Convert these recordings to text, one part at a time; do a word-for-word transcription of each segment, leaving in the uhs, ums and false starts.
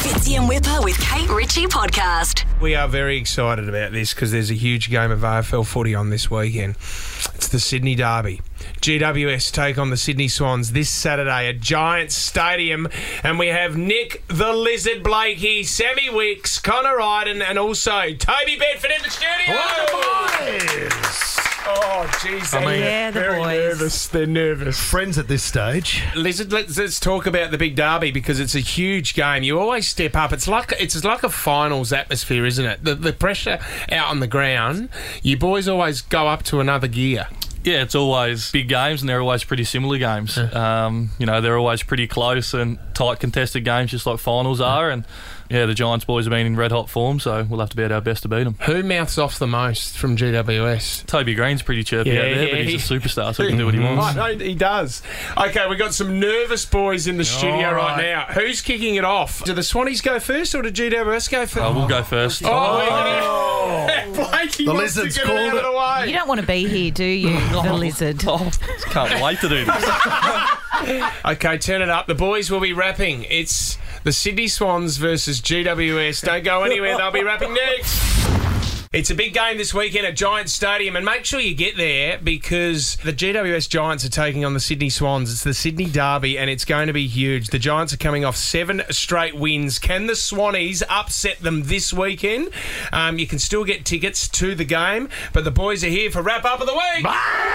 Fitzy and Whipper with Kate Ritchie podcast. We are very excited about this because there's a huge game of A F L footy on this weekend. It's the Sydney Derby. G W S take on the Sydney Swans this Saturday at Giants Stadium, and we have Nick the Lizard Blakey, Sammy Wicks, Connor Ryden, and also Toby Bedford in the studio. Oh, jeez. I mean, yeah, the very boys. nervous. They're nervous. Friends at this stage. Lizard, let's, let's talk about the big derby because it's a huge game. You always step up. It's like it's like a finals atmosphere, isn't it? The, the pressure out on the ground, you boys always go up to another gear. Yeah, it's always big games, and they're always pretty similar games. Um, you know, they're always pretty close and tight contested games, just like finals are. And yeah, the Giants boys have been in red hot form, so we'll have to be at our best to beat them. Who mouths off the most from G W S? Toby Green's pretty chirpy Yeah, out there, yeah, but he's he- a superstar, so he can do what he I wants. know he does. Okay, we've got some nervous boys in the studio All right right. now. Who's kicking it off? Do the Swannies go first or do G W S go first? Uh, we'll go first. Oh, Blakey The wants Lizards to get it called out of the way. You don't want to be here, do you, the lizard? Oh, can't wait to do this. Okay, turn it up. The boys will be rapping. It's the Sydney Swans versus G W S. Don't go anywhere. They'll be rapping next. It's a big game this weekend at Giants Stadium, and make sure you get there because the G W S Giants are taking on the Sydney Swans. It's the Sydney Derby, and it's going to be huge. The Giants are coming off seven straight wins. Can the Swannies upset them this weekend? Um, you can still get tickets to the game, but the boys are here for wrap up of the week.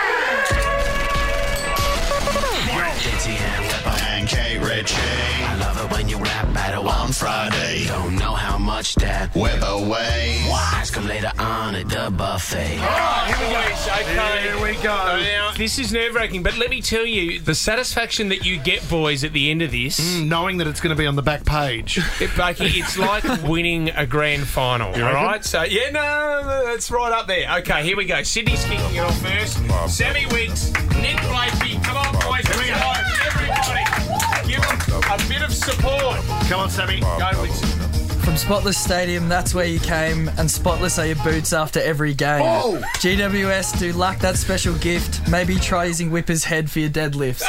Fitzy and Whipper and Kate Ritchie. I love it when you rap battle on Friday. Don't know how much that Whipper weighs. Ask him later on at the buffet. Here we go. Okay. Here we go. Now, this is nerve-wracking, but let me tell you, the satisfaction that you get, boys, at the end of this, Mm, knowing that it's going to be on the back page. it, Blakey, it's like winning a grand final, all reckon? right? So, yeah, no, no, that's right up there. Okay, here we go. Sydney's kicking it off first. Sammy Wicks, Nick Blakey. Come on, boys. Here we go. Everybody, give them a bit of support. Come on, Sammy. Go, Wicks. From Spotless Stadium, that's where you came, and spotless are your boots after every game. Oh! G W S do lack that special gift. Maybe try using Whipper's head for your deadlifts.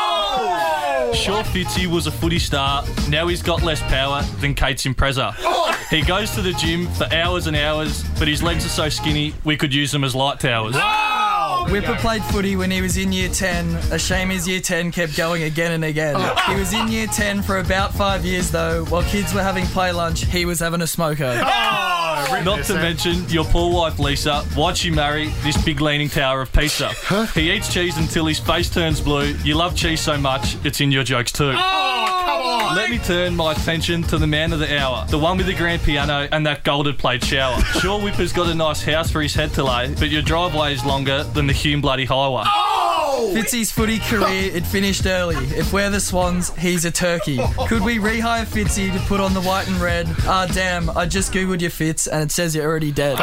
Sure, Fitzy was a footy star. Now he's got less power than Kate's Impreza. He goes to the gym for hours and hours, but his legs are so skinny, we could use them as light towers. Whipper played footy when he was in year ten. A shame his year ten kept going again and again. He was in year ten for about five years though. While kids were having play lunch, he was having a smoker. Not to mention your poor wife Lisa. Why'd she marry this big leaning tower of pizza? He eats cheese until his face turns blue. You love cheese so much, it's in your jokes too. Let me turn my attention to the man of the hour, the one with the grand piano and that golded plate shower. Sure, Whipper's got a nice house for his head to lay, but your driveway is longer than the Hume bloody highway. Fitzy's footy career, it finished early. If we're the Swans, he's a turkey. Could we rehire Fitzy to put on the white and red? Ah, damn, I just googled your Fitz and it says you're already dead.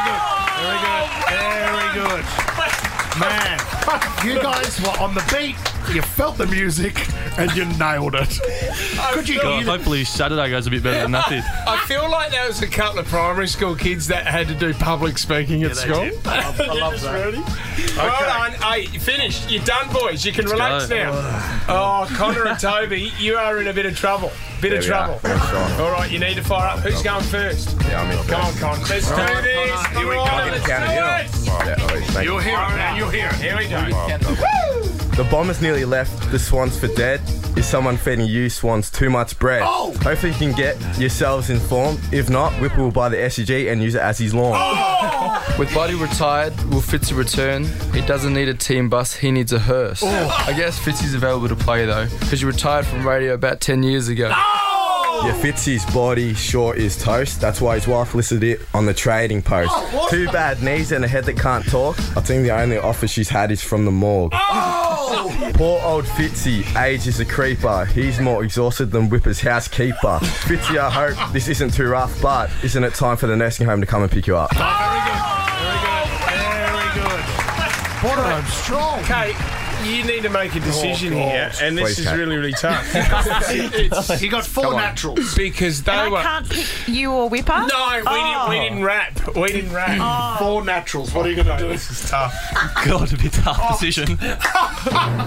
Oh, very good. Very good. Very good. Man, you guys were on the beat. You felt the music and you nailed it. Could you God, either- hopefully Saturday goes a bit better than that did. I feel like there was a couple of primary school kids that had to do public speaking at school. I love, I love that. Well done. Hey, finished. You're done, boys. You can relax go. now. Oh, Connor and Toby, you are in a bit of trouble. Bit of trouble. All right, you need to fire up. Who's going first? Yeah, I'm in Come on, Con. Let's do this. Here we Come go. on, let's Count it do it. Yeah, all right, thank You'll you. hear it, man. You'll hear it. Here we go. The Bombers nearly left the Swans for dead. Is someone feeding you Swans too much bread? Oh! Hopefully you can get yourselves informed. If not, Whipper will buy the S U G and use it as his lawn. With Buddy retired, will Fitzy return? He doesn't need a team bus, he needs a hearse. I guess Fitzy's available to play though, because you retired from radio about ten years ago. Yeah, Fitzy's body short is toast. That's why his wife listed it on the trading post. Two bad knees and a head that can't talk. I think the only offer she's had is from the morgue. Poor old Fitzy, age is a creeper. He's more exhausted than Whipper's housekeeper. Fitzy, I hope this isn't too rough, but isn't it time for the nursing home to come and pick you up? Very good. Very good. Very good. Bottom strong. Kate, you need to make a decision Oh, God. here, and this Please, is Kate. really, really tough. It's He got four naturals. because they And were. I can't pick you or Whipper? No, we, didn't, we didn't rap. We didn't rap. Four naturals. What are you going to do? This is tough. God, a bit tough decision.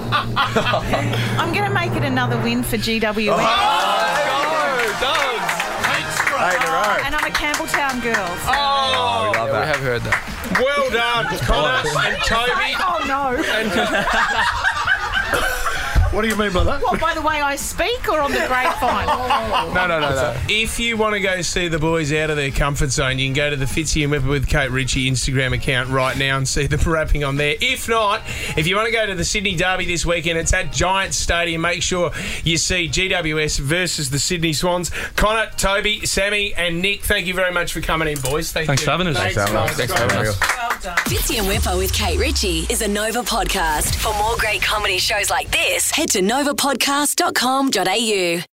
I'm going to make it another win for G W S. Oh, Dogs. Eight in a row. And I'm a Campbelltown girl. So. Oh, Love We that. have heard that. well done, Connor and Toby. Oh, no. What do you mean by that? What, by the way I speak or on the grapevine? No, no, no, no. If you want to go see the boys out of their comfort zone, you can go to the Fitzy and Whipper with Kate Ritchie Instagram account right now and see them rapping on there. If not, if you want to go to the Sydney Derby this weekend, it's at Giant Stadium. Make sure you see G W S versus the Sydney Swans. Connor, Toby, Sammy and Nick, thank you very much for coming in, boys. Thank Thanks you. for having us. Thanks, Thanks, guys. Alan. Thanks for having us. Well done. Fitzy and Whipper with Kate Ritchie is a Nova podcast. For more great comedy shows like this, head to nova podcast dot com dot a u.